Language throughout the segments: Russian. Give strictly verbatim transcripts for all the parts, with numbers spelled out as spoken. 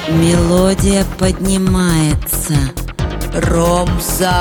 Мелодия поднимается, ром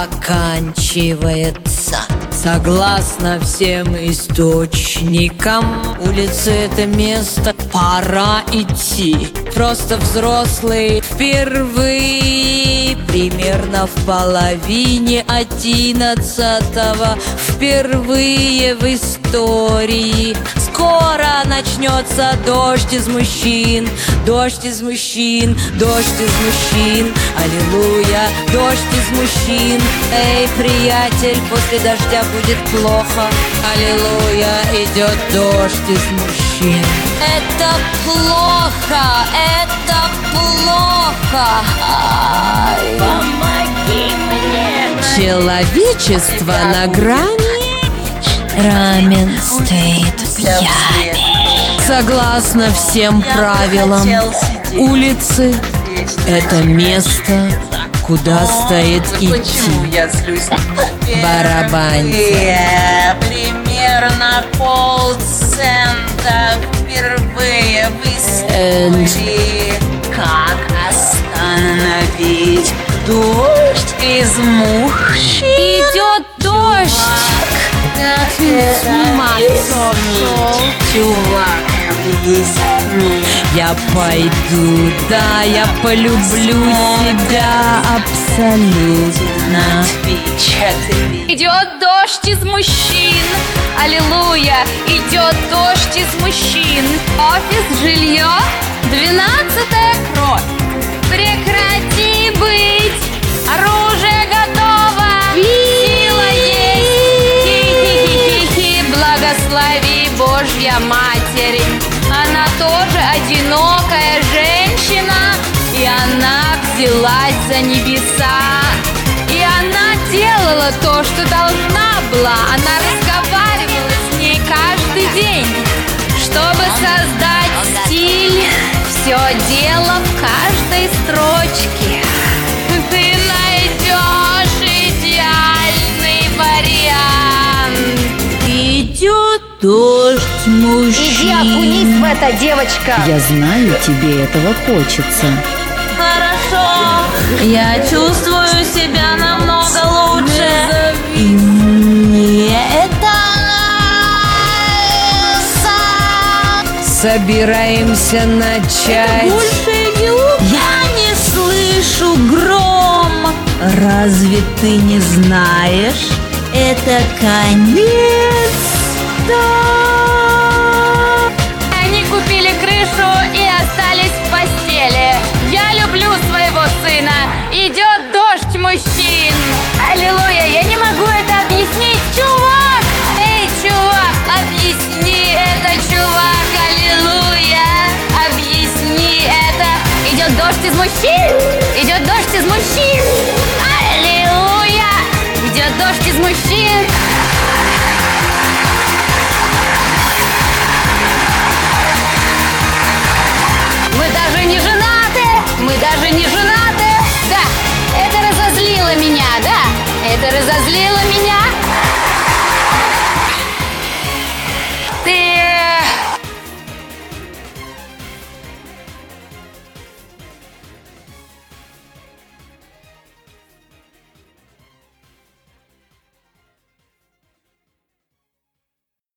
заканчивается. Согласно всем источникам, улица — это место, пора идти. Просто взрослый впервые, примерно в половине одиннадцатого, впервые в истории. Скоро начнется дождь из мужчин, дождь из мужчин, дождь из мужчин. Аллилуйя, дождь из мужчин. Эй, приятель, после дождя будет плохо. Аллилуйя, идет дождь из мужчин. Это плохо, это плохо. Ай. Помоги мне. Человечество на грани. рамен стоит в яме. Согласно всем правилам, улицы — это место, куда стоит идти. Я злюсь. Барабаньте. Примерно полцента впервые в истории. Как остановить дождь из мужчин? Идет дождь. С ума сошел. Чувак, объясни. Я пойду, да, я полюблю себя абсолютно. Идет дождь из мужчин. Аллилуйя, идет дождь из мужчин. Офис, жилье, двенадцатая кровь. Прекрати быть. Оружие готово. Сила есть. Хи-хи-хи-хи. Благослови Божья Матерь. Она тоже одинокая женщина, и она взялась за небеса. И она делала то, что должна была. Она разговаривала с ней каждый день, чтобы создать стиль. Все дело в каждой строчке. Ты найдешь идеальный вариант. Идет дождь мужчин. Иди окунись в это, девочка. Я знаю, тебе этого хочется. Хорошо, я чувствую себя намного лучше. Не это собираемся начать. Я не слышу гром. Разве ты не знаешь? Это конец. Они купили крышу и остались в постели. Я люблю своего сына. Идет дождь мужчин. Аллилуйя, я не могу это объяснить. Чувак! Эй, чувак, объясни это, чувак. Аллилуйя, объясни это. Идет дождь из мужчин. Идет дождь из мужчин. Аллилуйя, идет дождь из мужчин. Мы даже не женаты! Мы даже не женаты! Да, это разозлило меня, да? Это разозлило меня! Ты